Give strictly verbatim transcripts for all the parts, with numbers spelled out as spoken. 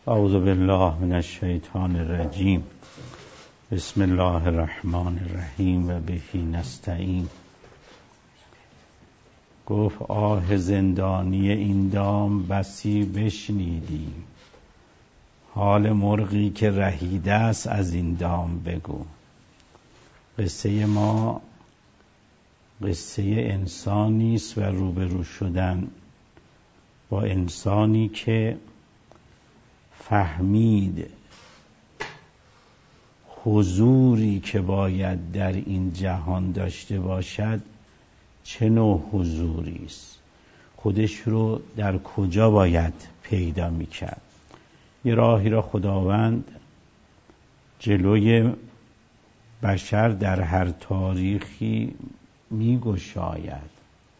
اعوذ بالله من الشیطان الرجیم. بسم الله الرحمن الرحیم و به نستعین. گفت آه زندانی این دام بسی بشنیدیم، حال مرغی که رهیده است از این دام بگو. قصه ما قصه انسانی است و روبرو شدن با انسانی که فهمید حضوری که باید در این جهان داشته باشد چه نوع حضوری است، خودش رو در کجا باید پیدا میکرد. یه راهی را خداوند جلوی بشر در هر تاریخی میگشاید.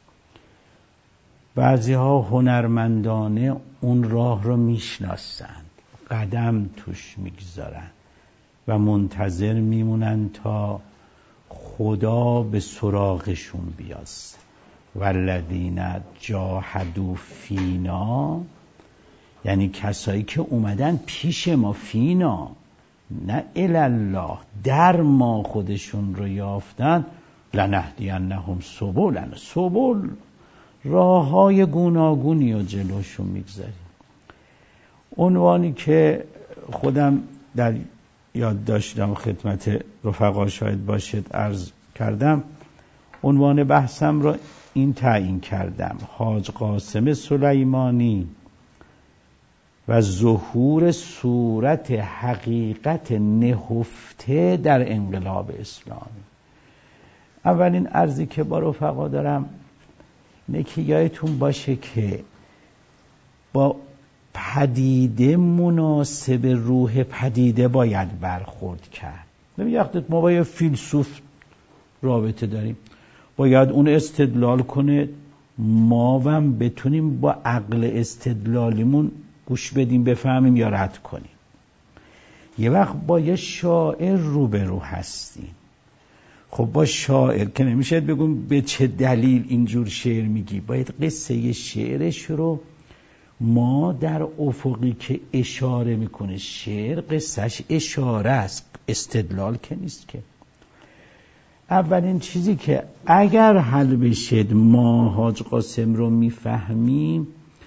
بعضی ها هنرمندانه اون راه رو میشناسند، قدم توش میگذارن و منتظر میمونن تا خدا به سراغشون بیاد. والذین جاهدوا فینا، یعنی کسایی که اومدن پیش ما، فینا نه الله، در ما خودشون رو یافتن. لنهدینهم سبلنا، سبل راه های گوناگونی و جلوشون میگذاریم. عنوانی که خودم در یاد داشتم خدمت رفقا شاید باشد عرض کردم، عنوان بحثم را این تعیین کردم: حاج قاسم سلیمانی و ظهور صورت حقیقت نهفته در انقلاب اسلامی. اولین عرضی که با رفقا دارم اینه که یادتون باشه که با پدیده مناسب روح پدیده باید برخورد کرد. نمی‌یختید ما با یه فیلسوف رابطه داریم، باید اون استدلال کنه، ما هم بتونیم با عقل استدلالیمون گوش بدیم، بفهمیم یا رد کنیم. یه وقت با یه شاعر روبرو هستیم. خب با شاعر که نمیشه بگم به چه دلیل اینجور شعر میگی، باید قصه شعرش رو ما در افقی که اشاره میکنه، شعر قصهش اشاره است، استدلال که نیست که. اولین چیزی که اگر حل بشد ما حاج قاسم رو میفهمیم،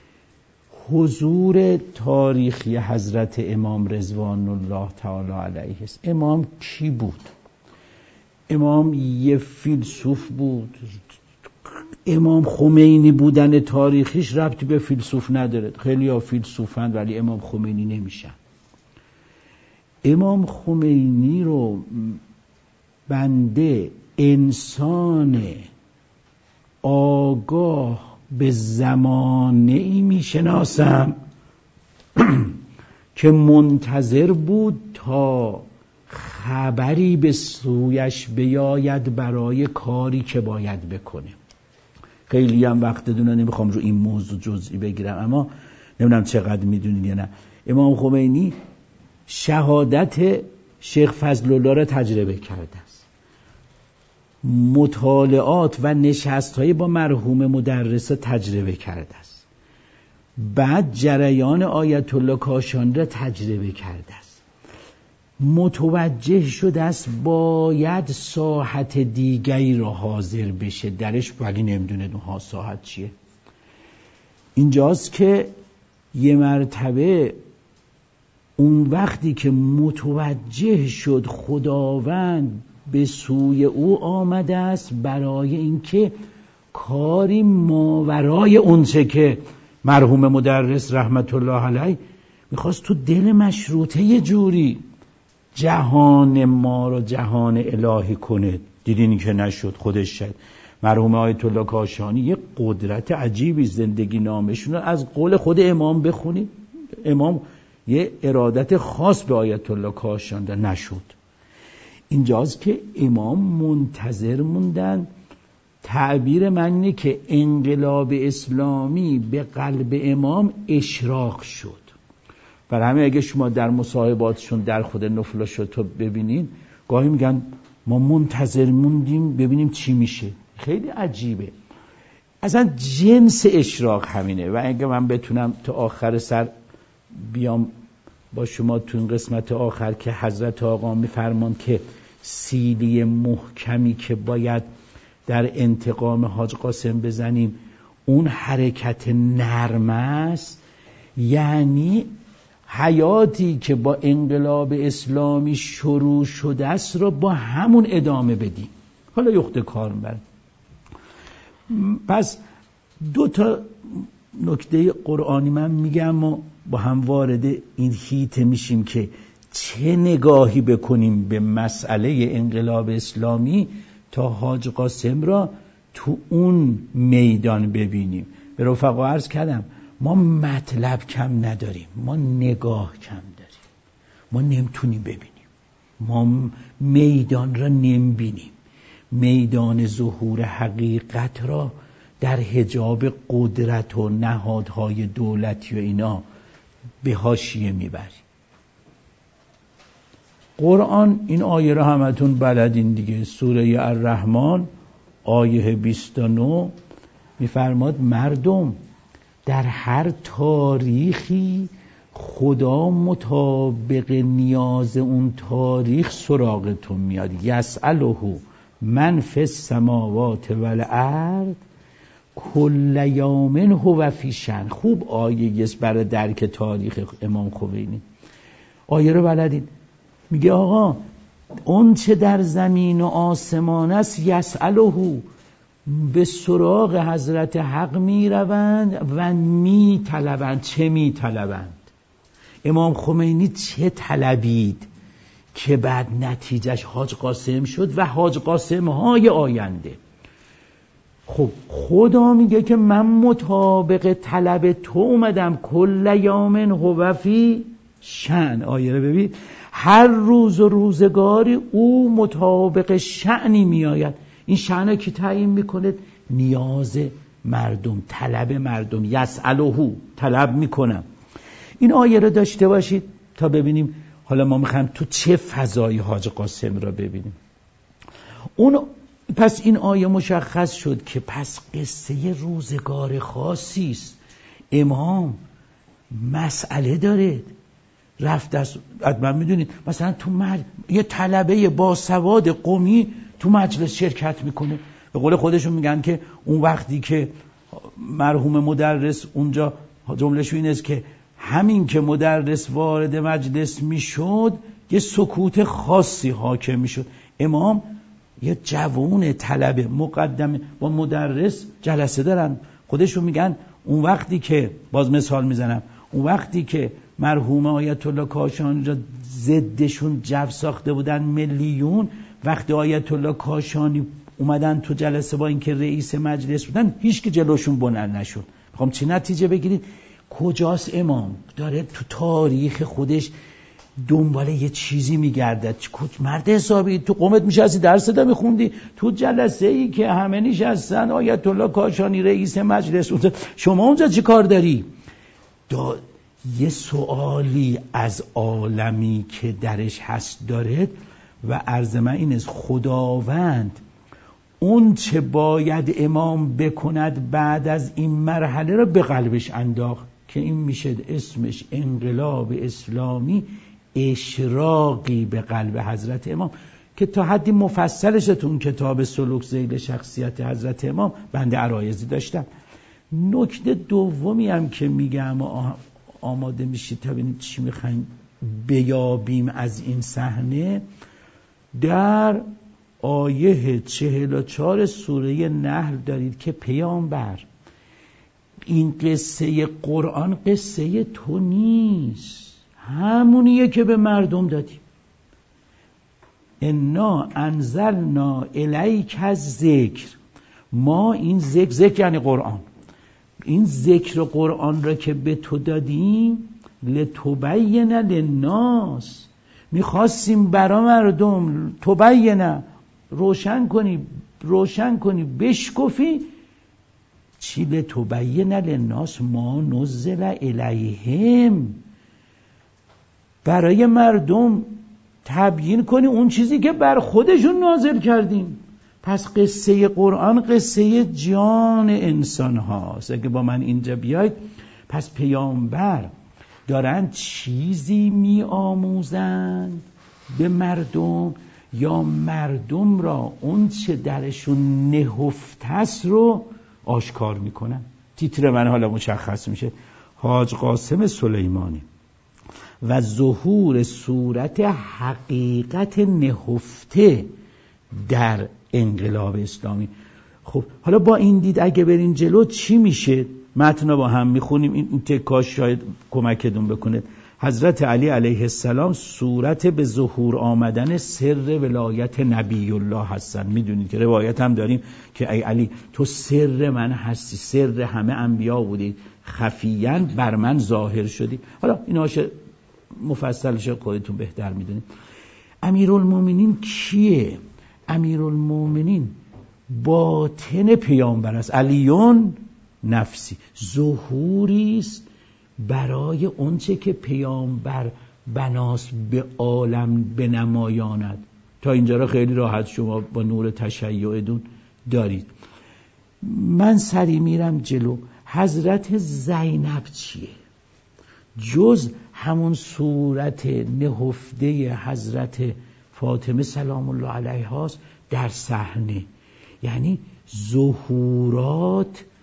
حضور تاریخی حضرت امام رضوان الله تعالی علیه است. امام کی بود؟ امام یه فیلسوف بود. امام خمینی بودن تاریخیش ربطی به فیلسوف نداره. خیلی ها فیلسوفند ولی امام خمینی نمیشن. امام خمینی رو بنده انسان آگاه به زمانه ای میشناسم که منتظر بود تا خبری به سویش بیاید برای کاری که باید بکنه. خیلی هم وقت دونه نمیخوام رو این موضوع جزئی بگیرم، اما نمیدونم چقدر میدونید یا نه، امام خمینی شهادت شیخ فضل الله را تجربه کرده است. مطالعات و نشست‌های با مرحوم مدرس تجربه کرده است. بعد جریان آیت الله کاشانی را تجربه کرده است. متوجه شده است باید ساحت دیگری را حاضر بشه درش، ولی نمیدونه اونها ساحت چیه. اینجاست که یه مرتبه اون وقتی که متوجه شد خداوند به سوی او آمده است برای اینکه کاری ماورای اونچه که مرحوم مدرس رحمت الله علیه میخواست تو دل مشروطه یه جوری جهان ما رو جهان الهی کنه، دیدین که نشد. خودش شد. مرحوم آیت الله کاشانی یه قدرت عجیبی، زندگی نامشون رو از قول خود امام بخونید، امام یه ارادت خاص به آیت الله کاشانی ده، نشد. اینجاست که امام منتظر موندن. تعبیر من اینه که انقلاب اسلامی به قلب امام اشراق شد. برای همین اگه شما در مصاحباتشون در خود نفل شد تو ببینین، گاهی میگن ما منتظر موندیم ببینیم چی میشه. خیلی عجیبه. اصلا جنس اشراق همینه. و اگه من بتونم تا آخر سر بیام با شما تو این قسمت آخر که حضرت آقا میفرمان که سیلی محکمی که باید در انتقام حاج قاسم بزنیم اون حرکت نرم است، یعنی حیاتی که با انقلاب اسلامی شروع شده است رو با همون ادامه بدیم. حالا یخت کار بر. پس دو تا نکته قرآنی من میگم و با هم وارد این هیته میشیم که چه نگاهی بکنیم به مسئله انقلاب اسلامی تا حاج قاسم را تو اون میدان ببینیم. به رفقا عرض کردم ما مطلب کم نداریم، ما نگاه کم داریم، ما نمیتونیم ببینیم، ما میدان را نمیبینیم، میدان ظهور حقیقت را در حجاب قدرت و نهادهای دولتی و اینا به حاشیه میبریم. قرآن این آیه را همتون بلدین دیگه، سوره الرحمن آیه بیست و نه میفرماد مردم در هر تاریخی خدا مطابق نیاز اون تاریخ سراغتون میاد. یسأله من فی السماوات والارض کل یوم هو فی شأن. خوب آیه است برای درک تاریخ امام خمینی. آیه رو بلدین؟ میگه آقا اون چه در زمین و آسمان است یسأله، به سراغ حضرت حق می روند و می طلبند. چه می طلبند؟ امام خمینی چه طلبید که بعد نتیجهش حاج قاسم شد و حاج قاسم های آینده؟ خب خدا میگه که من مطابق طلب تو اومدم، کل یوم هو فی شأن. آیه رو ببین، هر روز و روزگاری او مطابق شأنی میآید. این شأن که تعیین میکنه نیاز مردم، طلب مردم. یسأله، طلب میکنم. این آیه رو داشته باشید تا ببینیم حالا ما میخوایم تو چه فضای حاج قاسم را ببینیم. اون پس این آیه مشخص شد که پس قصه روزگار خاصی است. امام مسئله داره، رفت از حتما میدونید مثلا تو مج... یه طلبه با سواد قمی تو مجلس شرکت میکنه. به قول خودشون میگن که اون وقتی که مرحوم مدرس اونجا، جمله‌شو این است که همین که مدرس وارد مجلس میشد یه سکوت خاصی حاکم میشد. امام یه جوون طلبه مقدم با مدرس جلسه دارن، خودشون میگن اون وقتی که، باز مثال میزنم، اون وقتی که مرحوم آیت الله کاشانی را ضدشون جو ساخته بودن میلیون، وقتی آیت الله کاشانی اومدن تو جلسه با اینکه رئیس مجلس بودن هیچ که جلوشون بلند نشد. میخوام چی نتیجه بگیرید؟ کجاست امام؟ داره تو تاریخ خودش دنبال یه چیزی میگردد. مرد حسابی، تو قومت میشستی درس دا میخوندی، تو جلسه ای که همه نشستن آیت الله کاشانی رئیس مجلس، شما اونجا چی کار داری؟ دا یه سوالی از عالمی که درش هست دارد و عرض من این است خداوند اون چه باید امام بکند بعد از این مرحله رو به قلبش انداخت که این میشه اسمش انقلاب اسلامی، اشراقی به قلب حضرت امام که تا حدی مفصلش تو اون کتاب سلوک ذیل شخصیت حضرت امام بنده عرایضی داشتم. نکته دومی هم که میگم آماده میشید تا ببینید چی میخوایم بیابیم از این صحنه، در آیه چهل و چهار سوره نحل دارید که پیامبر این قصه قرآن قصه تو نیست، همونیه که به مردم دادیم. انا انزلنا الیک الذکر، ما این ذکر، ذکر یعنی قرآن، این ذکر قرآن را که به تو دادیم لتبین للناس، میخواستیم برا مردم تبین، روشن کنی، روشن کنی، بشکفی چی؟ لتبین للناس ما نزل الیهم، برای مردم تبیین کنی اون چیزی که بر خودشون نازل کردیم. پس قصه قرآن قصه جان انسان هاست. اگه با من اینجا بیاید، پس پیامبر دارن چیزی می آموزند به مردم یا مردم را اون چه درشون نهفته است رو آشکار میکنن. تیتر من حالا مشخص میشه: حاج قاسم سلیمانی و ظهور صورت حقیقت نهفته در انقلاب اسلامی. خب حالا با این دید اگه برین جلو چی میشه؟ متن با هم میخونیم، این تکاش شاید کمکتون بکنه. حضرت علی علیه السلام صورت به ظهور آمدن سر ولایت نبی الله هستن. میدونید که روایت هم داریم که ای علی تو سر من هستی، سر همه انبیا بودی، خفیاً بر من ظاهر شدی. حالا ایناش مفصلش خودتون بهتر میدونید. امیرالمومنین کیه؟ امیرالمومنین باطن پیامبر است. علیون نفسی، ظهوری است برای اونچه که پیامبر بناس به عالم بنمایاند. تا اینجا را خیلی راحت شما با نور تشیعتون دارید. من سری میرم جلو. حضرت زینب چیه؟ جز همون صورت نهفته حضرت فاطمه سلام الله علیها در صحنه. یعنی ظهورات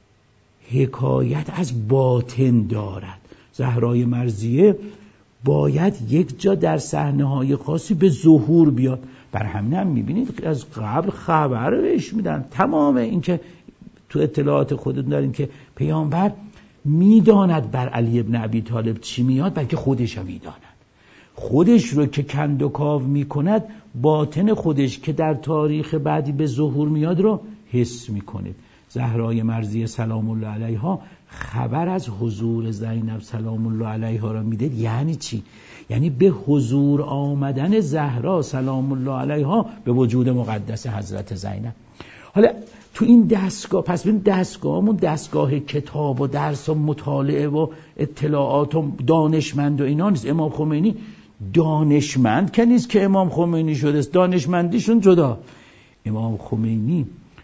حکایت از باطن دارد. زهرای مرضیه باید یک جا در صحنه‌های خاصی به ظهور بیاد. بر همین هم میبینید از قبل خبر بهش میدن. تمام این که تو اطلاعات خودتون داریم که پیامبر میداند بر علی ابن ابی طالب چی میاد، بلکه خودش هم میداند. خودش رو که کند و کاو میکند، باطن خودش که در تاریخ بعدی به ظهور میاد رو حس میکنید. زهرای مرضیه سلام الله علیها خبر از حضور زینب سلام الله علیها را میده. یعنی چی؟ یعنی به حضور آمدن زهرا سلام الله علیها به وجود مقدس حضرت زینب. حالا تو این دستگاه، پس ببین دستگاهمون دستگاه کتاب و درس و مطالعه و اطلاعات و دانشمند و اینا نیست. امام خمینی دانشمند که نیست که امام خمینی شده است، دانشمندیشون جدا. امام خمینی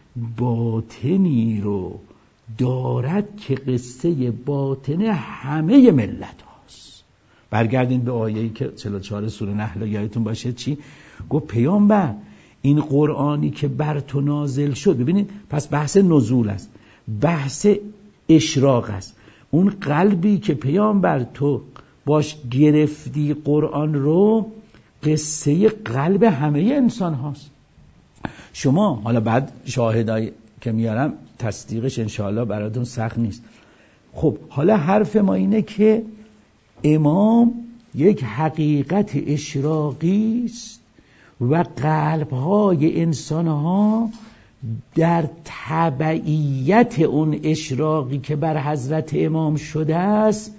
باطنی رو دارد که قصه باطن همه ملت هاست. برگردین به آیه‌ای که چهل و چهار سوره نحل یادتون باشه چی گفت؟ پیامبر این قرآنی که بر تو نازل شد. ببینید پس بحث نزول است، بحث اشراق است. اون قلبی که پیامبر تو باش گرفتی قرآن رو، قصه قلب همه انسان هاست. شما حالا بعد شاهدایی که میارم تصدیقش انشاءالله براتون سخت نیست. خب حالا حرف ما اینه که امام یک حقیقت اشراقی است و قلب‌های انسان‌ها در تبعیت اون اشراقی که بر حضرت امام شده است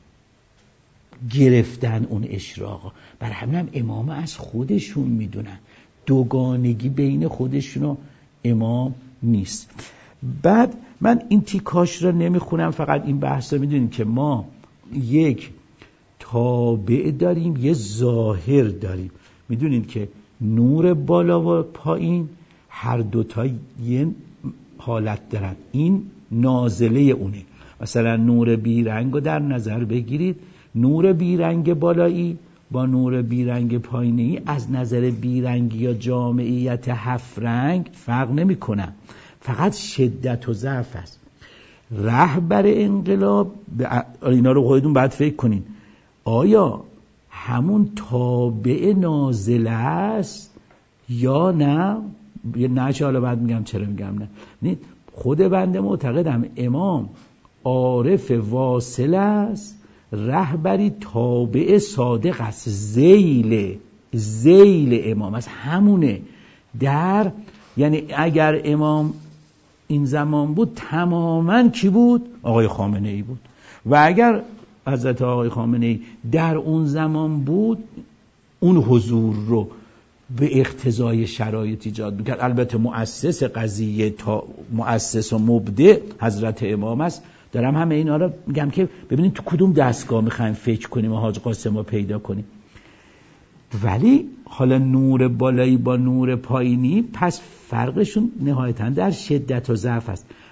گرفتن اون اشراق. بر همین امام از خودشون میدونن، دوگانگی بین خودشون و امام نیست. بعد من این تیکاش را نمیخونم، فقط این بحث رو میدونیم که ما یک تابع داریم، یه ظاهر داریم. میدونید که نور بالا و پایین هر دوتا یه حالت دارن. این نازله اونه. مثلا نور بیرنگ رو در نظر بگیرید، نور بیرنگ بالایی با نور بیرنگ پایینی از نظر بیرنگی یا جامعیت هفت رنگ فرق نمی کنن، فقط شدت و ضعف است. رهبر انقلاب، اینا رو خودتون باید فکر کنین، آیا همون تابع نازله است یا نه؟ نه چه حالا بعد میگم چرا میگم نه. نه خود بنده معتقدم امام عارف واصل است، رهبری تابع صادق است، ذیل ذیل امام است، همونه. در یعنی اگر امام این زمان بود تماما کی بود؟ آقای خامنه ای بود. و اگر حضرت آقای خامنه ای در اون زمان بود، اون حضور رو به اقتضای شرایط ایجاد میکرد. البته مؤسس قضیه تا مؤسس و مبدع حضرت امام است. دارم همه اینا رو میگم که ببینید تو کدوم دستگاه میخوایم فکر کنیم و حاج قاسم رو پیدا کنیم. ولی حالا نور بالایی با نور پایینی، پس فرقشون نهایتاً در شدت و ضعف است.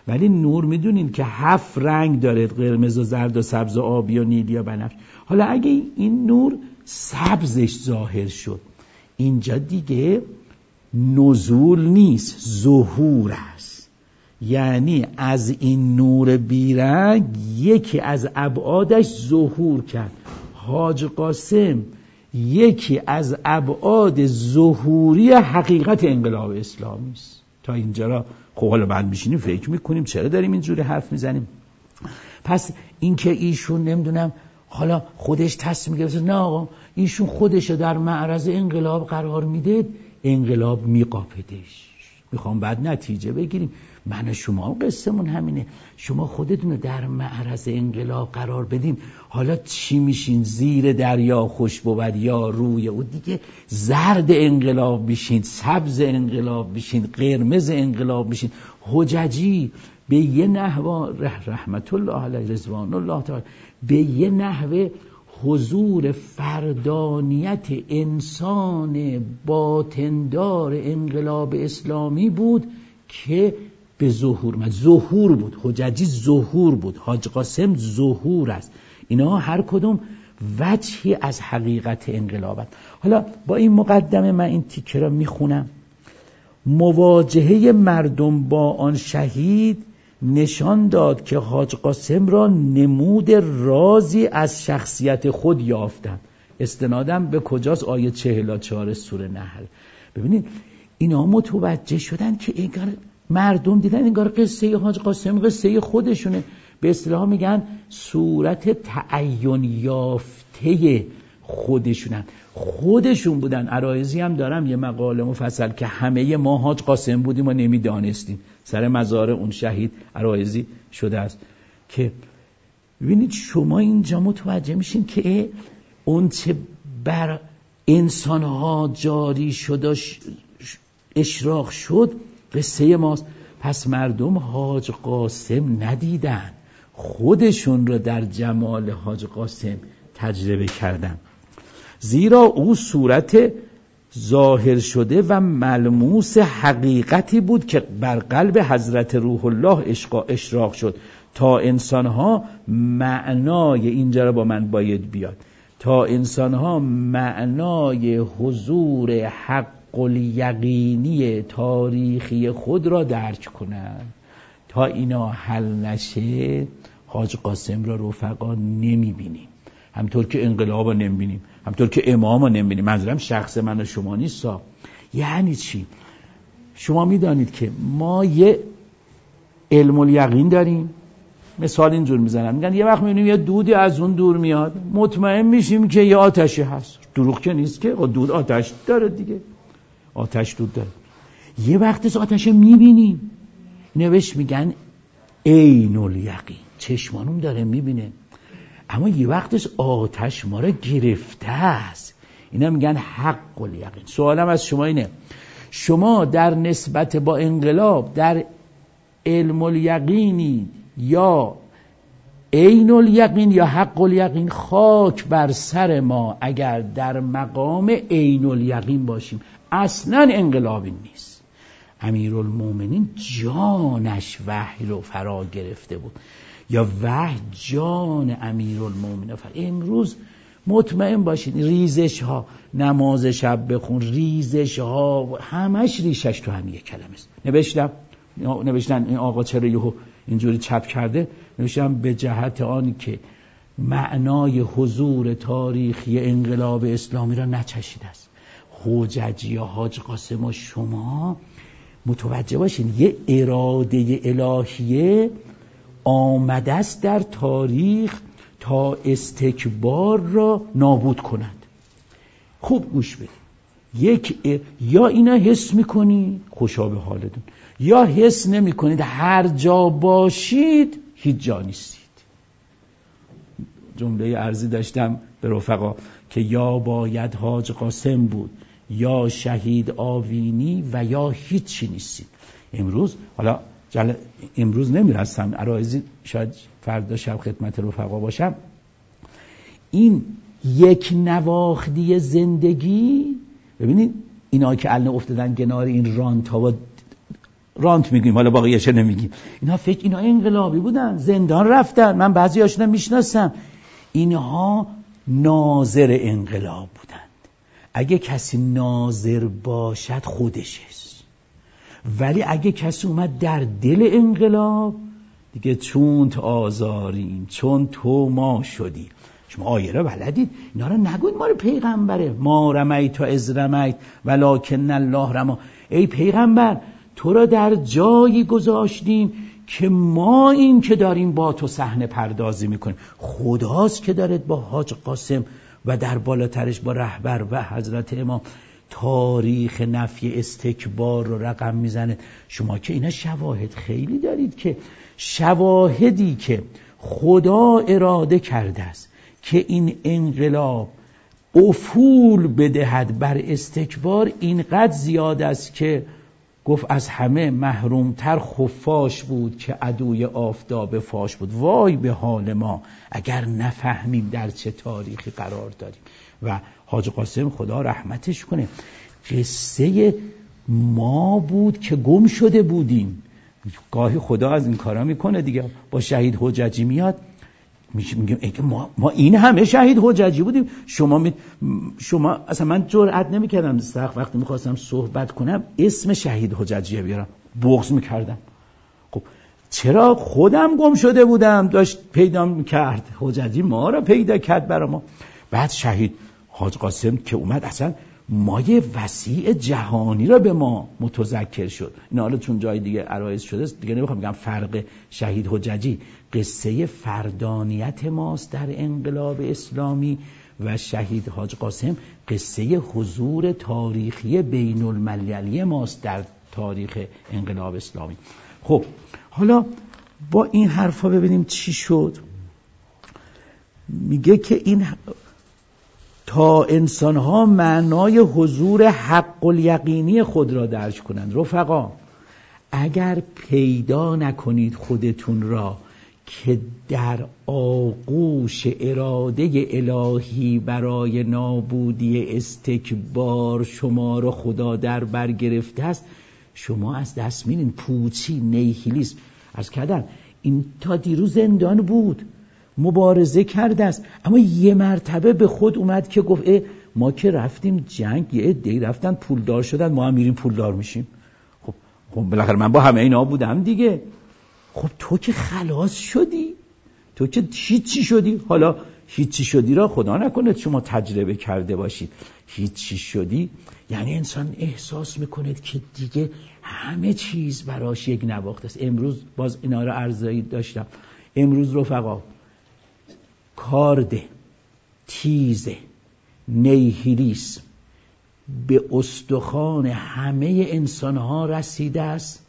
ولی نور میدونین که هفت رنگ داره، قرمز و زرد و سبز و آبی و نیلی و بنفش. حالا اگه این نور سبزش ظاهر شد، اینجا دیگه نزول نیست، ظهور است. یعنی از این نور بیرنگ یکی از ابعادش ظهور کرد. حاج قاسم یکی از ابعاد ظهوری حقیقت انقلاب اسلامی است. تا اینجا را خب حالا بعد میشینیم فکر میکنیم چرا داریم اینجوری حرف میزنیم. پس اینکه ایشون نمیدونم حالا خودش تصمیم گرفته، نه آقا ایشون خودش در معرض انقلاب قرار میده، انقلاب میقاپدش. میخوام بعد نتیجه بگیریم. من و شما قصه‌مون همینه. شما خودتون در معرض انقلاب قرار بدین، حالا چی میشین؟ زیر دریا خوش بود یا روی او دیگه زرد انقلاب میشین، سبز انقلاب میشین، قرمز انقلاب میشین. حججی به یه نحو رحمت الله علیه رضوان الله تعالی به یه نحو حضور فردانیت انسان باطندار انقلاب اسلامی بود که به ظهور من ظهور بود. حججی ظهور بود، حاج قاسم ظهور است. اینا هر کدوم وجهی از حقیقت انقلابند. حالا با این مقدمه من این تیکه را میخونم. مواجهه مردم با آن شهید نشان داد که حاج قاسم را نمود رازی از شخصیت خود یافتند. استنادم به کجاست؟ آیه چهل و چهار سوره نحل. ببینید اینا متوجه شدن که انگار مردم دیدن انگار قصه حاج قاسم قصه خودشونه. به اصطلاح میگن صورت تعین یافته خودشونن، خودشون بودن. عرایضی هم دارم یه مقاله مفصل که همه ما حاج قاسم بودیم و نمیدانستیم. سر مزار اون شهید عرایضی شده است که ببینید شما اینجا متوجه میشین که اون چه بر انسانها جاری شد و اشراق شد قصه ماست. پس مردم حاج قاسم ندیدن، خودشون رو در جمال حاج قاسم تجربه کردن. زیرا او صورت ظاهر شده و ملموس حقیقتی بود که بر قلب حضرت روح الله اشراق شد تا انسانها معنای، اینجا رو با من باید بیاد، تا انسانها معنای حضور حق الیقینی تاریخی خود را درک کنند. تا اینا حل نشه حاج قاسم را رفقا نمیبینیم، همطور که انقلاب را نمیبینیم، همطور که امام را نمیبینیم. منظورم شخص من و شما نیستا. یعنی چی؟ شما میدانید که ما یه علم الیقین داریم. مثال اینجور میزنم، میگن یه وقت میبینیم یه دودی از اون دور میاد، مطمئن میشیم که یه آتشی هست. دروغ که نیست که دود آتش داره دیگه، آتش دود داره. یه وقت آتش میبینیم، نوشت میگن عین الیقین، چشمانون داره میبینه. اما یه وقتش آتش ما رو گرفته است، اینا میگن حق الیقین. سوالم از شما اینه، شما در نسبت با انقلاب در علم الیقینی یا عین الیقین یا حق الیقین؟ خاک بر سر ما اگر در مقام عین الیقین باشیم. اصلا انقلابی نیست. امیرالمومنین جانش وحی رو فرا گرفته بود، یا وحی جان امیرالمومنین فرا. امروز مطمئن باشید ریزش ها، نماز شب بخون، ریزش ها همش ریشش تو هم یک کلمه است. نوشتم نوشتن این آقا چرا یهو اینجوری چپ کرده، نوشتم به جهت آنی که معنای حضور تاریخی انقلاب اسلامی را نچشیده است. حججی یا حاج قاسم و شما متوجه باشین یه اراده الهیه آمده است در تاریخ تا استکبار را نابود کنند. خوب گوش بدید. یک ا... یا اینا حس میکنید خوشا به حالتون، یا حس نمیکنید، هر جا باشید هیچ جا نیستید. جمله عرضی داشتم به رفقا که یا باید حاج قاسم بود، یا شهید آوینی، و یا هیچی نیستید. امروز حالا جل... امروز نمیرستم، عرایزی شاید فردا شب خدمت رفقا باشم. این یک نواختی زندگی، ببینید اینا که الان افتادن کنار این رانتا و رانت میگیم، حالا باقیش نمیگیم. اینا فکر اینا انقلابی بودن، زندان رفتن، من بعضی هاشون میشناسم. اینها ناظر انقلاب بودند. اگه کسی ناظر باشد خودش است، ولی اگه کسی اومد در دل انقلاب دیگه چون تو آزاریم، چون تو ما شدی. شما آیه را بلدید، اینا رو نگوید ما رو پیغمبره، ما رمیت و از رمیت ولکن الله رما. ای پیغمبر تو را در جایی گذاشتیم که ما این که داریم با تو صحنه پردازی میکنیم. خداست که دارد با حاج قاسم و در بالاترش با رهبر و حضرت امام تاریخ نفی استکبار رو رقم میزنه. شما که اینا شواهد خیلی دارید، که شواهدی که خدا اراده کرده است که این انقلاب افول بدهد بر استکبار اینقدر زیاد است که گفت از همه محرومتر خفاش بود که عدوی آفتاب فاش بود. وای به حال ما اگر نفهمیم در چه تاریخی قرار داریم. و حاج قاسم خدا رحمتش کنه، قصه ما بود که گم شده بودیم. گاهی خدا از این کارا میکنه دیگه. با شهید حججی میاد میگیم ای ما ما این همه شهید حججی بودیم. شما می شما اصلا من جرئت نمیکردم سخت وقتی میخواستم صحبت کنم اسم شهید حججی بیارم، بغض میکردم. خب چرا؟ خودم گم شده بودم، داشت پیدا میکرد حججی، ما را پیدا کرد برا ما. بعد شهید حاج قاسم که اومد اصلا مایه وسیع جهانی را به ما متذکر شد. این حالا چون جای دیگه عرایض شده دیگه نمیخوام بگم فرق شهید حججی. قصه فردانیت ماست در انقلاب اسلامی و شهید حاج قاسم قصه حضور تاریخی بین المللی ماست در تاریخ انقلاب اسلامی. خب حالا با این حرفا ببینیم چی شد. میگه که این تا انسانها معنای حضور حق الیقینی خود را درک کنند. رفقا اگر پیدا نکنید خودتون را که در آغوش اراده الهی برای نابودی استکبار شما را خدا در بر گرفته است، شما از دست میرین. پوچی، نیهیلیسم. عرض کردم این تا دیروز زندان بود، مبارزه کرده است، اما یه مرتبه به خود اومد که گفت ما که رفتیم جنگ، یه عده‌ای رفتن پولدار شدن، ما هم میریم پولدار میشیم. خب خب بالاخره من با همه اینا بودم دیگه. خب تو که خلاص شدی، تو که هیچی شدی. حالا هیچی شدی را خدا نکنه شما تجربه کرده باشید. هیچی شدی یعنی انسان احساس میکنه که دیگه همه چیز براش یک نواخت است. امروز باز اینا رو عرضایی داشتم. امروز رفقا کارده، تیزه، نیهیلیسم به استخوان همه انسانها رسیده است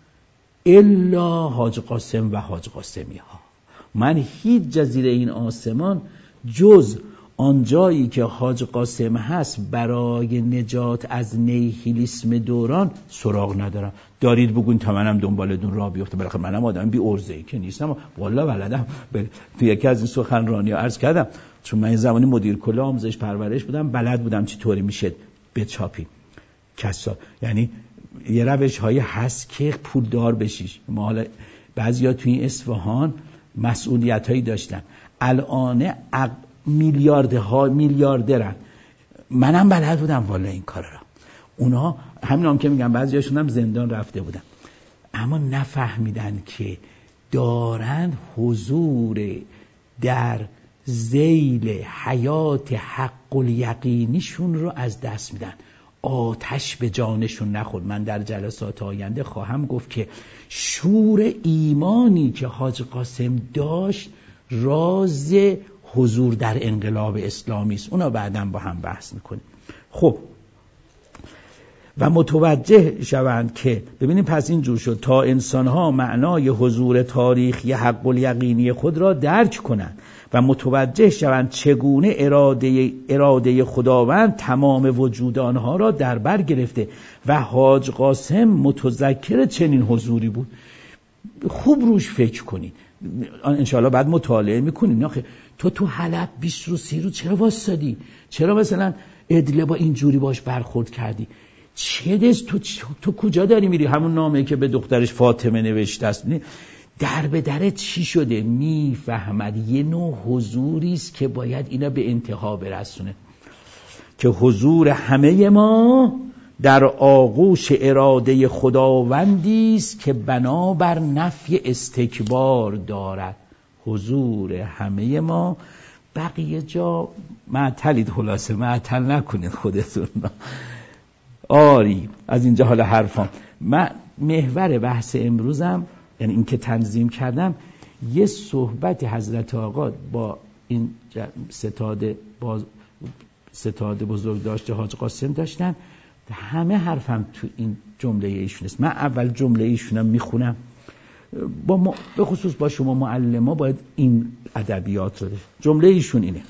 الا حاج قاسم و حاج قاسمی ها. من هیچ جزیره این آسمان جز آنجایی که حاج قاسم هست برای نجات از نیهیلیسم دوران سراغ ندارم. دارید بگون تا منم دنبالتون راه بیفته. بالاخره منم آدم بی ارزه‌ای که نیستم، والله بلدم. تو یکی از این سخنرانی ها عرض کردم چون من زمانی مدیر کل آموزش پرورش بودم، بلد بودم چطوری میشه بچاپی کسا، یعنی یه روش هایی هست که پولدار بشیش. ما حالا بعضیا توی این اصفهان مسئولیت هایی داشتن، الان اق... میلیاردها میلیاردرن. منم بلد بودم والا این کارا را. اونا همین هم که میگم بعضیاشون هم زندان رفته بودن، اما نفهمیدن که دارن حضور در ذیل حیات حق الیقینیشون رو از دست میدن. آتش به جانشون نخورد. من در جلسات آینده خواهم گفت که شور ایمانی که حاج قاسم داشت راز حضور در انقلاب اسلامی است. اونا بعداً با هم بحث میکنیم. خب و متوجه شوند که ببینیم پس اینجور شد تا انسانها معنای حضور تاریخی حق الیقینی خود را درک کنند و متوجه شوند چگونه اراده اراده خداوند تمام وجود آنها را در بر گرفته و حاج قاسم متذکر چنین حضوری بود. خوب روش فکر کنید. انشاءالله بعد مطالعه میکنید. آخه تو تو حلب بیست روز سی روز چرا واسادی؟ چرا مثلا ادله با اینجوری باش برخورد کردی؟ چه دست تو, تو کجا داری میری؟ همون نامه که به دخترش فاطمه نوشته است، در به در چی شده؟ میفهمد یه نوع حضوری است که باید اینا به انتها برسونه، که حضور همه ما در آغوش اراده خداوندی است که بنابر نفی استکبار دارد. حضور همه ما، بقیه جا معطلید، خلاصه معطل نکنید خودتون. آری از اینجا حالا حرفام. من محور بحث امروزم، یعنی این که تنظیم کردم، یه صحبت حضرت آقا با این ستاد باز ستاد بزرگ داشته حاج قاسم داشتن، همه حرفم تو این جمله ایشون است. من اول جمله ایشونم میخونم، با ما به خصوص با شما معلما باید این ادبیات رو. جمله ایشون اینه: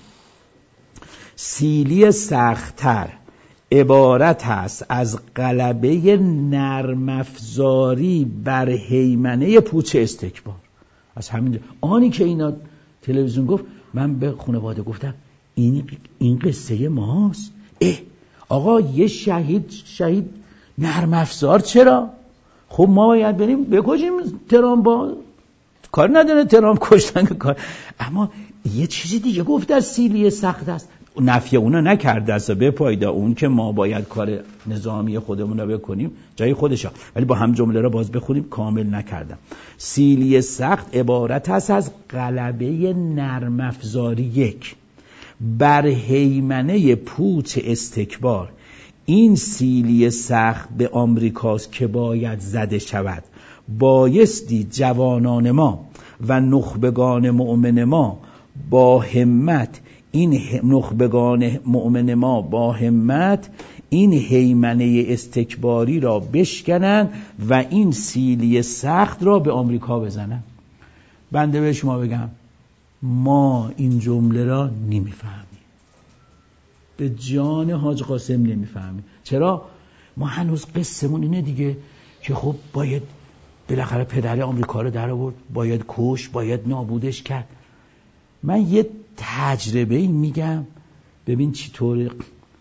سیلی سخت‌تر عبارت است از غلبه نرم‌افزاری بر هیمنه پوچ استکبار. از همین آنی که اینا تلویزیون گفت، من به خانواده گفتم این این قصه ماست. اه آقا یه شهید شهید نرم افزار چرا؟ خب ما باید بریم بکشیم ترامپ، با کار نداره ترامپ کشتن کار، اما یه چیزی دیگه گفت در سیلی سخت است، نفی اونا نکرده است به پایدا اون که ما باید کار نظامی خودمون رو بکنیم جای خودشا، ولی با هم جمله رو باز بخونیم، کامل نکردم. سیلی سخت عبارت است از غلبه نرم افزاری یک بر هیمنه پوچ استکبار. این سیلی سخت به آمریکاست که باید زده شود. بایستی جوانان ما و نخبگان مؤمن ما با همت این نخبگان مؤمن ما با همت این هیمنه استکباری را بشکنن و این سیلی سخت را به آمریکا بزنن. بنده به شما بگم ما این جمله را نمیفهمیم، به جان حاج قاسم نمیفهمیم. چرا؟ ما هنوز قصه‌مون اینه دیگه که خب باید بالاخره پدر آمریکا رو در آورد، باید کش، باید نابودش کرد. من یه تجربه میگم ببین چطوره.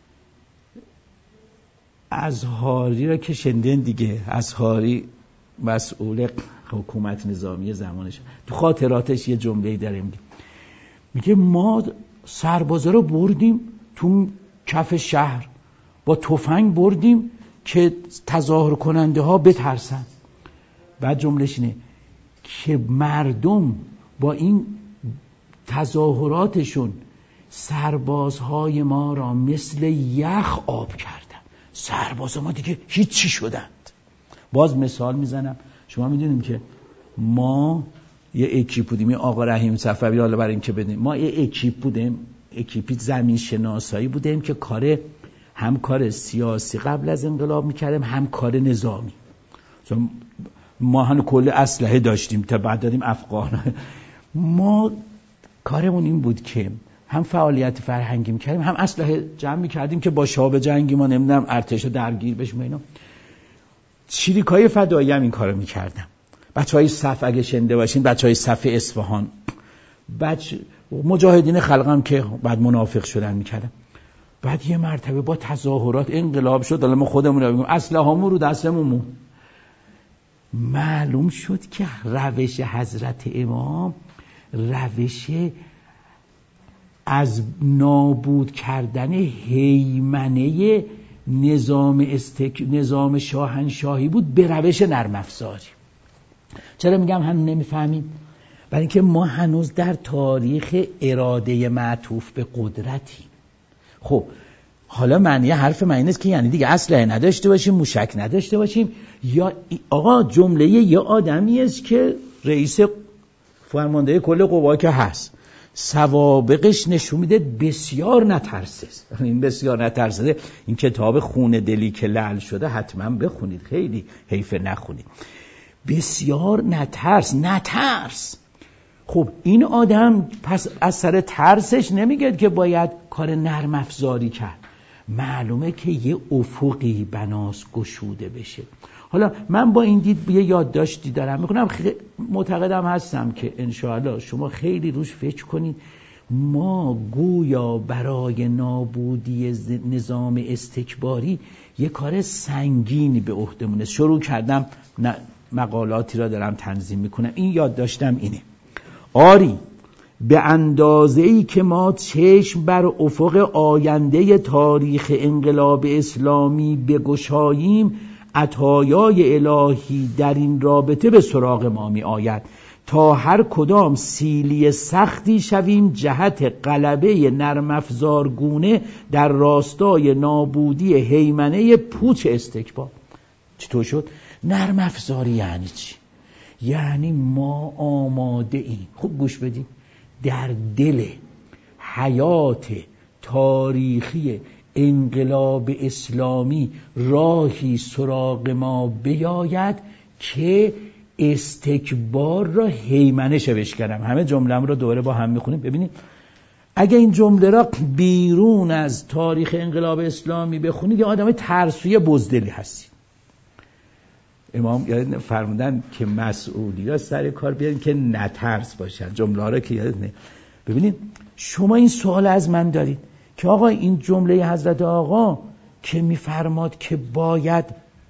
ازهاری را که شنیدین دیگه، ازهاری مسئول حکومت نظامی زمانش، تو خاطراتش یه جمله‌ای داره میگه میگه ما سربازا رو بردیم تو کف شهر، با تفنگ بردیم که تظاهر کننده ها بترسن. بعد جملهش اینه که مردم با این تظاهراتشون سربازهای ما را مثل یخ آب کردن. سرباز ما دیگه هیچی شدند. باز مثال میزنم، شما میدونیم که ما یه اکیپ بودیم، یه آقا رحیم صفوی، حالا برای این که بدیم ما یه اکیپ بودیم، اکیپی زمین شناسایی بودیم که کار هم کار سیاسی قبل از انقلاب میکردیم، هم کار نظامی. ما هم کل اسلحه داشتیم تا بعد دادیم افغان. ما کارمون این بود که هم فعالیت فرهنگی میکردیم، هم اسلحه جمع میکردیم که با شاب جنگی ما نمیدونم ارتش درگیر بشیم اینا. چریکای فدایی هم این کارو میکردن. بچهای صف اگه شنده باشین، بچهای صف اصفهان، بچه مجاهدین خلقم که بعد منافق شدن میکردن. بعد یه مرتبه با تظاهرات انقلاب شد، حالا ما خودمون رو بگیم اسلحه‌مون رو دستمون، معلوم شد که روش حضرت امام روش از نابود کردن هیمنه نظام استک... نظام شاهنشاهی بود به روش نرم افزاری. چرا میگم هنوز نمیفهمیم؟ برای اینکه ما هنوز در تاریخ اراده معطوف به قدرتیم. خب حالا معنی حرف من این است که یعنی دیگه اسلحه نداشته باشیم، موشک نداشته باشیم، یا آقا جمله یه آدمی است که رئیس فرمانده کل قوا که هست، سوابقش نشون میده بسیار نترسه. این بسیار نترسه، این کتاب خون دلی که لعل شده حتما بخونید، خیلی حیف نخونید. بسیار نترس نترس خب این آدم پس از سر ترسش نمیگه که باید کار نرم افزاری کرد، معلومه که یه افقی بناس گشوده بشه. حالا من با این دید یه یادداشتی دارم میکنم، معتقدم هستم که انشاءالله شما خیلی روش فکر کنید. ما گویا برای نابودی نظام استکباری یه کار سنگینی به عهدمونه. شروع کردم مقالاتی را دارم تنظیم میکنم، این یاد داشتم اینه: آری به اندازه‌ای که ما چشم بر افق آینده تاریخ انقلاب اسلامی بگشاییم، عطایای الهی در این رابطه به سراغ ما می آید تا هر کدام سیلی سختی شویم جهت غلبه نرم افزارگونه در راستای نابودی هیمنه پوچ استکبار. چطور شد؟ نرم افزاری یعنی چی؟ یعنی ما آماده ایم، خوب گوش بدید، در دل حیات تاریخی انقلاب اسلامی راهی سراغ ما بیاید که استکبار را هیمنه شوش کردم. همه جمله‌ام رو دوباره با هم میخونیم. ببینید اگه این جمله را بیرون از تاریخ انقلاب اسلامی بخونید یه آدم ترسوی بزدلی هستید. امام یاد فرمودن که مسئولی ها سر کار بیارین که نترس باشن. جمله ها را که یاد نه. ببینید شما این سوال از من دارید که آقا این جمله حضرت آقا که میفرماد که باید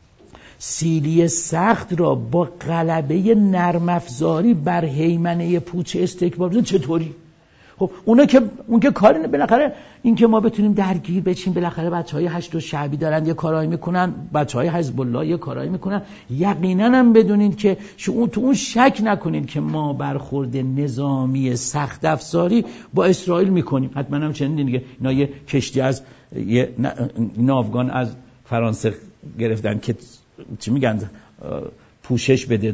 سیلی سخت را با غلبه نرم افزاری بر هیمنه پوچ استکبار بزنید، چطوری؟ خب اونا که اون که کاری نه، بالاخره این که ما بتونیم درگیر بشیم، بالاخره بچهای هشت و شعبی دارن یه کارایی میکنن، بچهای حزب الله یه کارایی میکنن، یقینا هم بدونید که شما تو اون شک نکنید که ما برخورد نظامی سخت افزاری با اسرائیل میکنیم. حتما هم چنین دیگه. اینا یه کشتی از یه ناوگان از فرانسه گرفتن که چی میگن پوشش بده،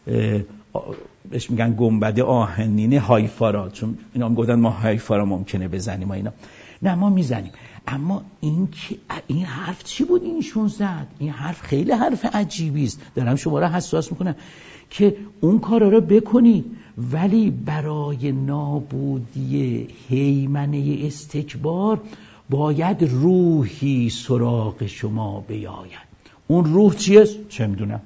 بهش میگن گنبد آهنین هایفا را، چون اینا هم گفتن ما هایفا را ممکنه بزنیم. اینا نه ما میزنیم. اما این که این حرف چی بود اینشون زد؟ این حرف خیلی حرف عجیبی است. دارم شما را حساس میکنم که اون کارا رو بکنی ولی برای نابودی هیمنه استکبار باید روحی سراغ شما بیاید. اون روح چیه؟ چه میدونم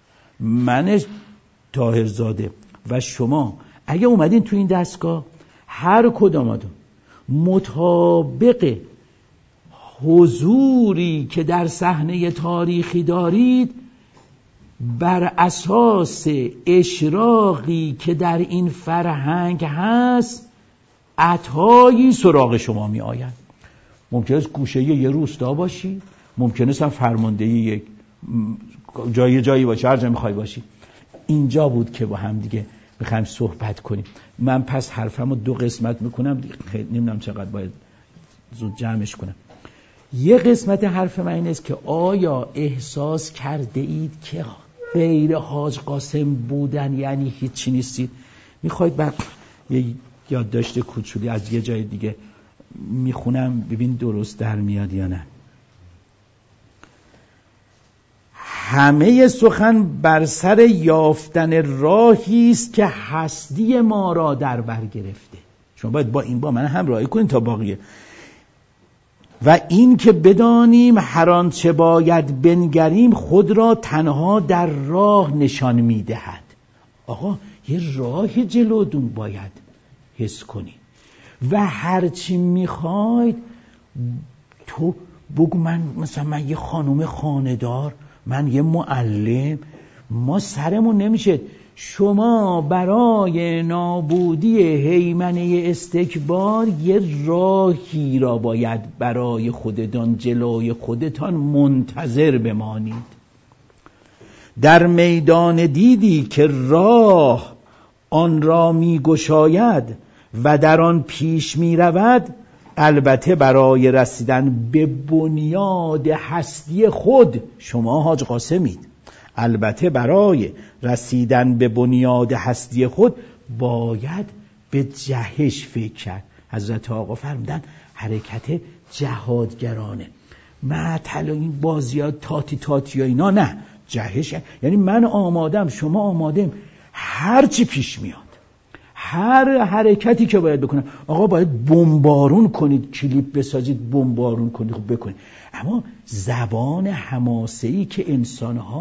من طاهرزاده و شما اگه اومدین تو این دستگاه هر کدامتون مطابق حضوری که در صحنه تاریخی دارید بر اساس اشراقی که در این فرهنگ هست عطایی سراغ شما می آید. ممکنه است گوشه یه روستا باشی، ممکنه است فرماندهی یک جایی جایی باشه، هر جا میخوای باشی. اینجا بود که با هم دیگه میخوایم صحبت کنیم. من پس حرفمو دو قسمت میکنم، خیلی نمیدونم چقدر باید زود جمعش کنم. یه قسمت حرف من این است که آیا احساس کرده اید که غیر حاج قاسم بودن یعنی هیچی نیستید؟ میخواید بعد یه یادداشت کوچولی از یه جای دیگه میخونم ببین درست در میاد یا نه. همه سخن بر سر یافتن راهی است که هستی ما را در بر گرفته. شما باید با این با من همراهی کنید تا باقیه. و این که بدانیم هر آنچه باید بنگریم خود را تنها در راه نشان میدهد. آقا یه راه جلودون باید حس کنید و هرچی میخواید تو بگو من مثلا من یه خانم خانه‌دار، من یه معلم، ما سرمون نمیشه. شما برای نابودی هیمنه استکبار یه راهی را باید برای خودتان جلوی خودتان منتظر بمانید. در میدان دیدی که راه آن را می گشاید و در آن پیش می رود، البته برای رسیدن به بنیاد هستی خود شما حاج قاسمید، البته برای رسیدن به بنیاد هستی خود باید به جهش فکر کرد. حضرت آقا فرمودن حرکت جهادگرانه. معطل این بازیات تاتی تاتی یا اینا نه، جهش یعنی من آمادم، شما آمادم، هر چی پیش میاد، هر حرکتی که باید بکنم. آقا باید بمبارون کنید، کلیپ بسازید، بمبارون کنید، خب بکنید. اما زبان حماسه‌ای که انسانها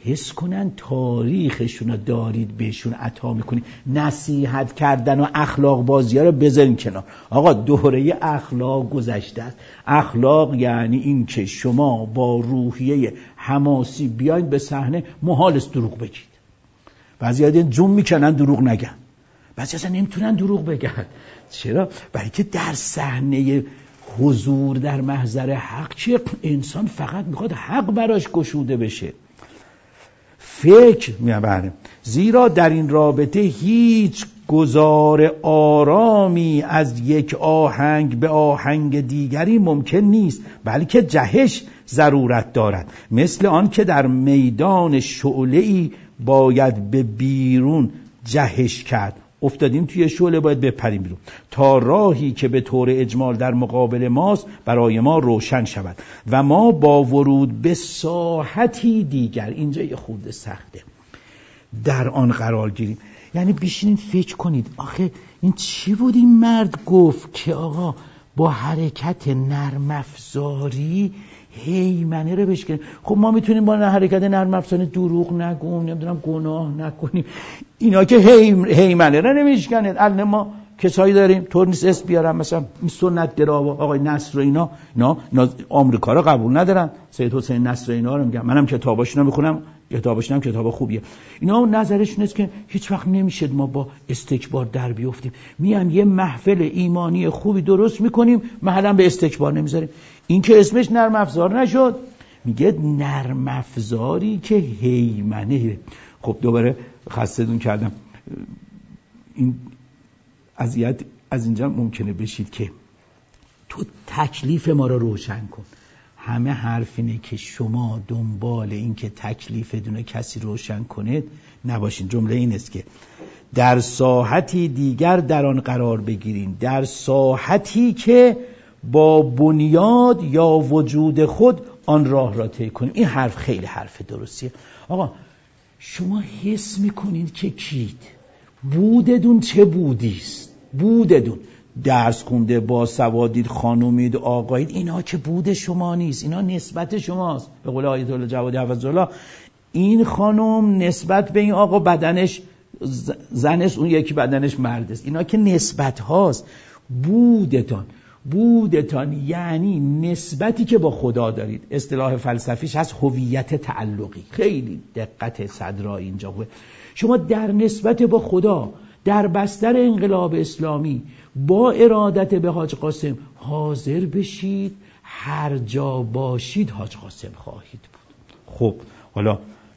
حس کنن تاریخشون رو دارید بهشون عطا میکنید. نصیحت کردن و اخلاق بازی ها رو بذارین کنار. آقا دوره اخلاق گذشته است. اخلاق یعنی این که شما با روحیه حماسی بیاید به صحنه، محال است دروغ بگید. بعضی ها جون میکنن دروغ نگن، بعضی اصلا نمیتونن دروغ بگن. چرا؟ برای که در صحنه حضور در محضر حق چه انسان فقط میخواد حق براش گشوده بشه. فکر میبره. زیرا در این رابطه هیچ گذار آرامی از یک آهنگ به آهنگ دیگری ممکن نیست، بلکه جهش ضرورت دارد. مثل آن که در میدان شعله‌ای باید به بیرون جهش کرد. افتادیم توی شعله، باید بپریم بیرون تا راهی که به طور اجمال در مقابل ماست برای ما روشن شود و ما با ورود به ساحتی دیگر، اینجا یه خورده سخته، در آن قرار گیریم. یعنی بشینید فکر کنید آخه این چی بود این مرد گفت که آقا با حرکت نرم افزاری هیمنه رو بشکنیم. خب ما میتونیم با حرکت نرم افزاری دروغ نگیم، نمیدونم گناه نکنیم. اینا که هیم هیمنه رو نمیشکنه. الان ما کسایی داریم طور نیست اسم بیارم، مثلا این سنت گرا آقای نصر و اینا اینا, اینا آمریکا رو قبول ندارن. سید حسین نصر اینا رو میگم، منم کتاباشونو میخونم، کتاباشون هم کتاب خوبیه. اینا نظرشون است که هیچ وقت نمیشه ما با استکبار در بیافتیم. میام یه محفل ایمانی خوبی درست میکنیم، محلا به استکبار نمیذاریم. این که اسمش نرم افزار نشد، میگه نرم افزاری که هیمنه. خب دوباره خسته‌تون کردم. این اذیت از اینجا ممکنه بشید که تو تکلیف ما رو روشن کن. همه حرف اینه که شما دنبال این که تکلیف دونه کسی روشن کنید نباشین. جمله این است که در ساحتی دیگر در آن قرار بگیرین، در ساحتی که با بنیاد یا وجود خود آن راه را طی کنیم. این حرف خیلی حرف درستیه. آقا شما حس میکنید که کید، بوددون چه بودیست، بوددون درس خونده، با سوادید، خانومید، آقایید، اینا که بود شما نیست، اینا نسبت شماست. به قول آیت الله جوادی حفظه‌الله، این خانوم نسبت به این آقا بدنش زنست، اون یکی بدنش مردست. اینا که نسبت هاست. بودتان بودتان یعنی نسبتی که با خدا دارید. اصطلاح فلسفیش هست هویت تعلقی. خیلی دقت صدرا اینجا خوبه. شما در نسبت با خدا در بستر انقلاب اسلامی با ارادت به حاج قاسم حاضر بشید، هر جا باشید حاج قاسم خواهید بود. خب حالا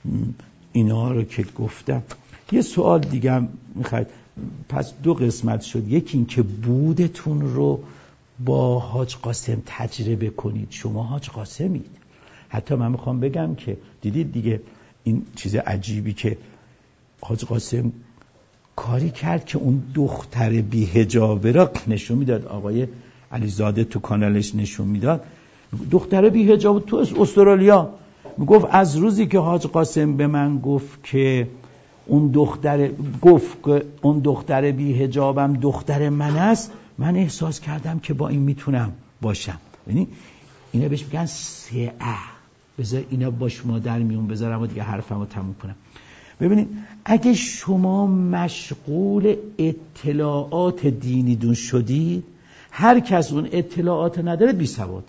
اینا رو که گفتم، یه سوال دیگه هم میخواید. پس دو قسمت شد. یکی این که بودتون رو با حاج قاسم تجربه کنید. شما حاج قاسمید. حتی من میخوام بگم که دیدید دیگه این چیز عجیبی که حاج قاسم کاری کرد که اون دختر بی حجابه را نشون میداد. آقای علیزاده تو کانالش نشون میداد. دختر بی حجاب تو استرالیا میگفت از روزی که حاج قاسم به من گفت که اون دختر گفت که اون دختر بی حجابم دختر من است، من احساس کردم که با این میتونم باشم. یعنی اینا بهش میگن سعه. بذار اینا با شما در میون بذارم و دیگه حرفمو تموم کنم. ببینید اگه شما مشغول اطلاعات دینی دون شدید، هر کس اون اطلاعات نداره بی سواده.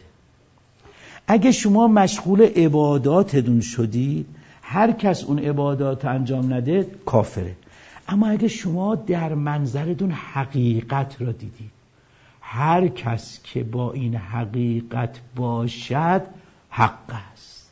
اگه شما مشغول عبادات دون شدید، هر کس اون عبادات انجام نده کافره. اما اگه شما در منظرتون حقیقت را دیدید، هر کس که با این حقیقت باشد حق است.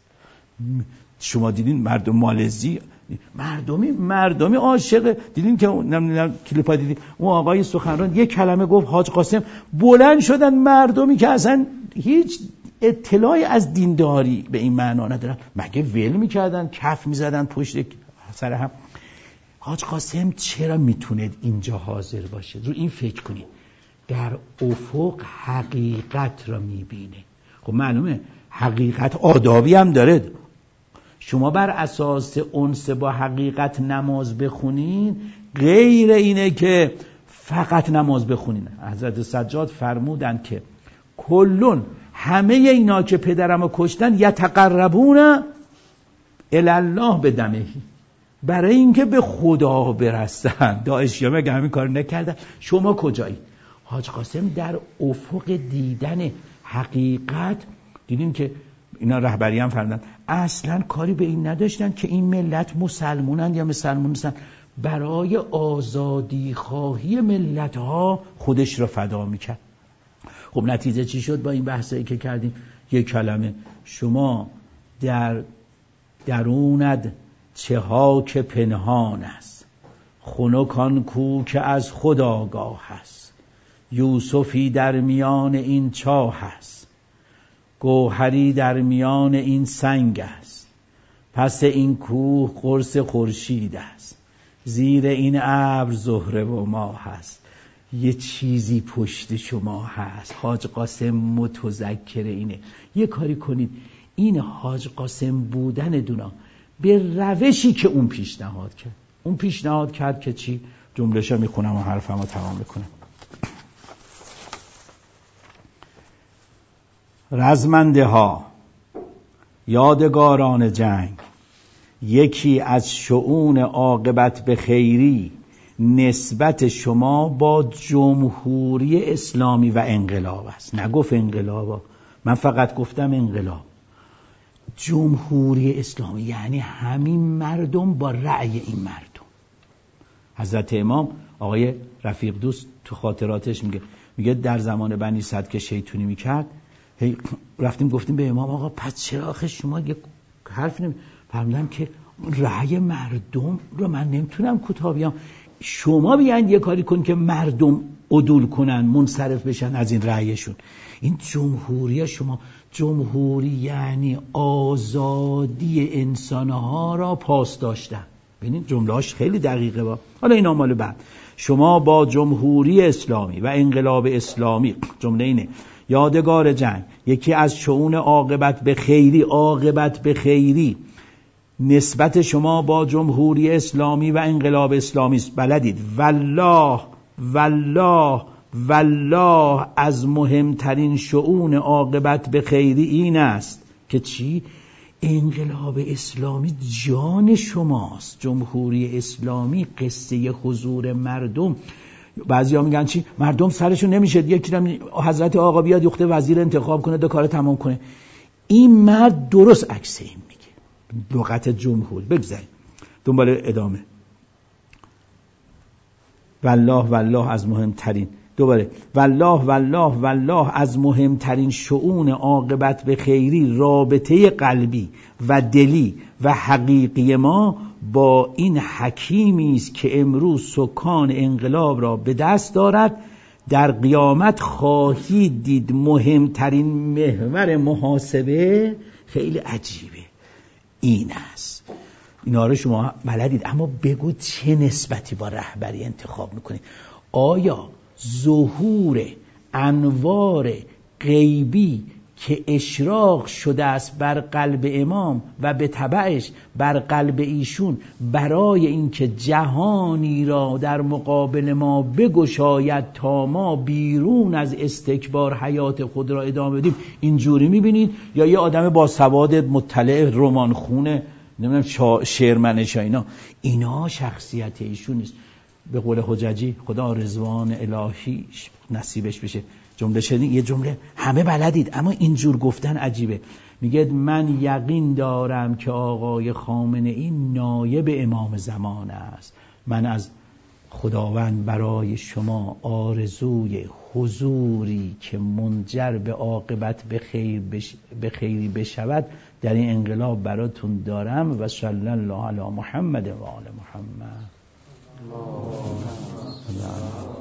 شما دیدین مردم مالزی مردمی مردمی عاشق، دیدین که نمیدونم کلیپا دیدین اون آقای سخنران یک کلمه گفت حاج قاسم، بلند شدن مردمی که اصلا هیچ اطلاعی از دینداری به این معنا ندارن، مگه ول میکردن، کف میزدن پشت سر هم. حاج قاسم چرا میتونه اینجا حاضر باشه؟ رو این فکر کنید. در افق حقیقت را میبینه. خب معلومه حقیقت آدابی هم داره. شما بر اساس انس با حقیقت نماز بخونین غیر اینه که فقط نماز بخونین. حضرت سجاد فرمودند که کلون، همه اینا که پدرمو کشتن یتقربون الله به دمهی، برای اینکه به خدا برسن. داعشیا مگه همین کار نکردن؟ شما کجایی؟ حاج قاسم در افق دیدن حقیقت دیدیم که اینا رهبری هم فرمودن اصلا کاری به این نداشتن که این ملت مسلمونن یا مسلمون نیستن، برای آزادی خواهی ملت ها خودش را فدا میکرد. خب نتیجه چی شد با این بحثایی که کردیم؟ یک کلمه، شما در درونت چه ها که پنهان است، خنک آن کو که از خدا آگاه است، یوسفی در میان این چاه است، گوهری در میان این سنگ است، پس این کوه قرص خورشید است، زیر این ابر زهره و ماه است. یه چیزی پشت شما هست. حاج قاسم متذکر اینه. یه کاری کنید این حاج قاسم بودن دونا به روشی که اون پیشنهاد کرد. اون پیشنهاد کرد که چی؟ جمله‌شو میخونم و حرفمو تمام میکنم. رزمنده ها، یادگاران جنگ، یکی از شؤون عاقبت به خیری نسبت شما با جمهوری اسلامی و انقلاب است. نگفت انقلاب، من فقط گفتم انقلاب. جمهوری اسلامی یعنی همین مردم با رأی این مردم. حضرت امام آقای رفیق دوست تو خاطراتش میگه میگه در زمان بنی صد که شیطونی میکرد، هی رفتیم گفتیم به امام آقا پس چرا آخه شما یه حرف نمی فرمودن که رأی مردم رو من نمیتونم کوتاه بیام، شما بیاین یه کاری کن که مردم عدول کنن، منصرف بشن از این رأیشون. این جمهوری شما، جمهوری یعنی آزادی انسانها را پاس داشتن. ببینید جمله‌اش خیلی دقیقه. با حالا این مال بعد شما با جمهوری اسلامی و انقلاب اسلامی، جمله اینه، یادگار جنگ، یکی از شؤون عاقبت به خیری، عاقبت به خیری نسبت شما با جمهوری اسلامی و انقلاب اسلامی است. بلدید والله والله والله از مهمترین شؤون عاقبت به خیری این است که چی؟ انقلاب اسلامی جان شماست. جمهوری اسلامی قصه حضور مردم. بعضی ها میگن چی؟ مردم سرشون نمیشه، یکی حضرت آقا بیاد یخته وزیر انتخاب کنه دو کار تمام کنه. این مرد درست عکس این میگه. لغت جمهور. بگذاریم دنبال ادامه. والله والله از مهمترین، دوباره والله والله والله از مهمترین شؤون عاقبت به خیری رابطه قلبی و دلی و حقیقی ما با این حکیمی است که امروز سکان انقلاب را به دست دارد. در قیامت خواهید دید مهمترین محور محاسبه خیلی عجیبه این است. اینا رو شما بلدید، اما بگو چه نسبتی با رهبری انتخاب میکنید؟ آیا ظهور انوار غیبی که اشراق شده است بر قلب امام و به تبعش بر قلب ایشون برای اینکه جهانی را در مقابل ما بگشاید تا ما بیرون از استکبار حیات خود را ادامه بدیم، اینجوری میبینید؟ یا یه آدم با سواد مطلع رمان خونه نمیدونم شعرمنش اینا اینا شخصیت ایشون نیست. به قول حججی خدا رضوان الهی نصیبش بشه. جمله شدید یه جمله همه بلدید اما اینجور گفتن عجیبه. میگه من یقین دارم که آقای خامنه ای نایب امام زمان است. من از خداوند برای شما آرزوی حضوری که منجر به عاقبت به خیر بش... به خیری بشود در این انقلاب براتون دارم. و صلی الله علی محمد و آل محمد.